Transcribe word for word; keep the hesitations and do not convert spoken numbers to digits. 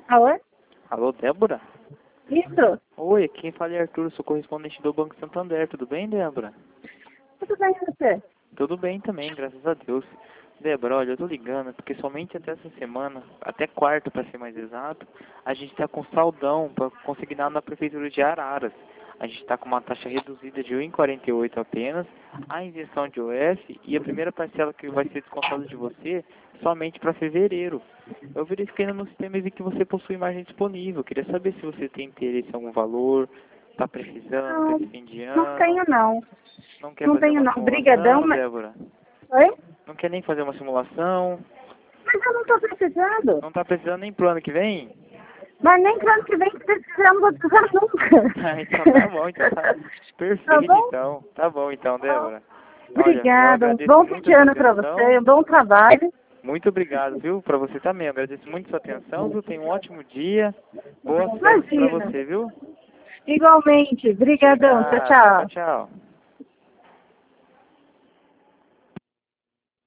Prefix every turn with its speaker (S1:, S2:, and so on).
S1: Alô?
S2: Alô, Débora?
S1: Isso?
S2: Oi, quem fala é Arthur, sou correspondente do Banco Santander. Tudo bem, Débora?
S1: Tudo bem com você?
S2: Tudo bem também, graças a Deus. Débora, olha, eu tô ligando porque somente até essa semana, até quarta para ser mais exato, a gente tá com saldão para consignar na Prefeitura de Araras. A gente está com uma taxa reduzida de um real e quarenta e oito centavos apenas, a injeção de O S e a primeira parcela que vai ser descontada de você somente para fevereiro. Eu verifiquei no sistema e vi que você possui margem disponível. Queria saber se você tem interesse em algum valor, está precisando
S1: Não,
S2: desse fim de
S1: não
S2: ano.
S1: tenho não.
S2: Não quer
S1: Não
S2: fazer
S1: tenho
S2: uma
S1: não. Brigadão,
S2: simulação,
S1: mas...
S2: Débora?
S1: Oi?
S2: Não quer nem fazer uma simulação?
S1: Mas eu não tô precisando.
S2: Não está precisando nem pro ano que vem?
S1: Mas nem pro ano que vem, se precisar, eu não vou precisar nunca.
S2: Ah, então tá bom, então tá perfeito,
S1: Tá bom?
S2: então. Tá bom, então, Débora. Olha, eu
S1: Obrigada. Um
S2: agradeço
S1: bom fim
S2: muito
S1: de
S2: a sua
S1: ano pra
S2: atenção.
S1: você. Um bom trabalho.
S2: Muito obrigado, viu? Pra você também. Eu agradeço muito a sua atenção, viu? Tenha um ótimo dia. Boas festas pra
S1: Imagina.
S2: você, viu?
S1: Igualmente. Brigadão. Tchau,
S2: Obrigado.
S1: tchau.
S2: Tchau, tchau.